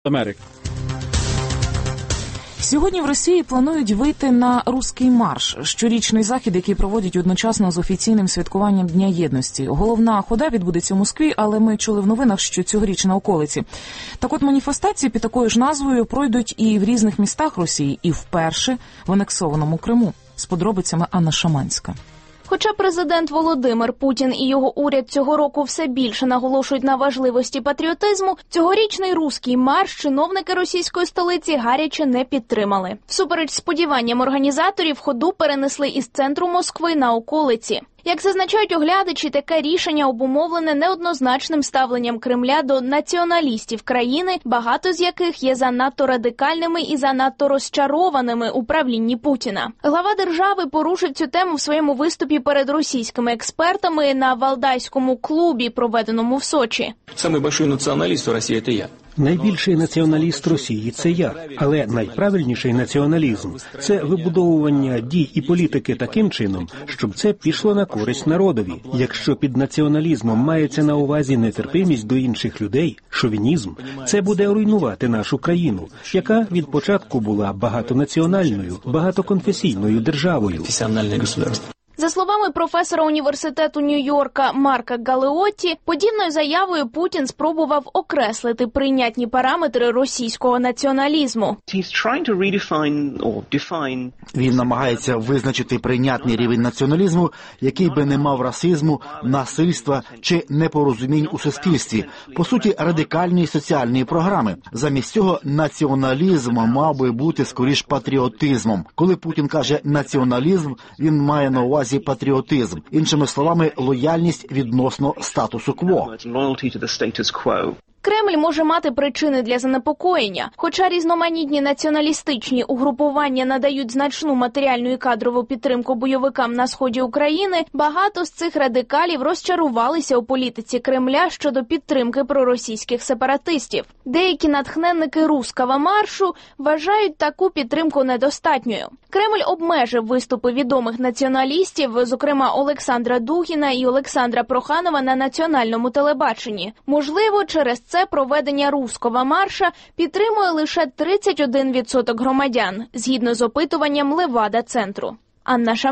Америки. Сьогодні в Росії планують вийти на «Руський марш» – щорічний захід, який проводять одночасно з офіційним святкуванням Дня єдності. Головна хода відбудеться у Москві, але ми чули в новинах, що цьогоріч на околиці. Так от маніфестації під такою ж назвою пройдуть і в різних містах Росії, і вперше в анексованому Криму. З подробицями Анна Шаманська. Хоча президент Володимир Путін і його уряд цього року все більше наголошують на важливості патріотизму, цьогорічний «Руський марш» чиновники російської столиці гаряче не підтримали. Всупереч сподіванням організаторів, ходу перенесли із центру Москви на околиці. Як зазначають оглядачі, таке рішення обумовлене неоднозначним ставленням Кремля до націоналістів країни, багато з яких є занадто радикальними і занадто розчарованими у правлінні Путіна. Глава держави порушив цю тему в своєму виступі перед російськими експертами на Валдайському клубі, проведеному в Сочі. Самий великий націоналіст у Росії – це я. Найбільший націоналіст Росії – це я. Але найправильніший націоналізм – це вибудовування дій і політики таким чином, щоб це пішло на користь народові. Якщо під націоналізмом мається на увазі нетерпимість до інших людей, шовінізм, це буде руйнувати нашу країну, яка від початку була багатонаціональною, багатоконфесійною державою. За словами професора університету Нью-Йорка Марка Галеотті, подібною заявою Путін спробував окреслити прийнятні параметри російського націоналізму. Він намагається визначити прийнятний рівень націоналізму, який би не мав расизму, насильства чи непорозумінь у суспільстві. По суті, радикальні соціальні програми. Замість цього націоналізм мав би бути скоріш патріотизмом. Коли Путін каже «націоналізм», він має на увазі патріотизм. Іншими словами, лояльність відносно статусу-кво. Кремль може мати причини для занепокоєння. Хоча різноманітні націоналістичні угрупування надають значну матеріальну і кадрову підтримку бойовикам на сході України, багато з цих радикалів розчарувалися у політиці Кремля щодо підтримки проросійських сепаратистів. Деякі натхненники «Руського маршу» вважають таку підтримку недостатньою. Кремль обмежив виступи відомих націоналістів, зокрема Олександра Дугіна і Олександра Проханова, на національному телебаченні. Можливо, через це проведення «Руського марша» підтримує лише 31% громадян, згідно з опитуванням Левада-центру. Анна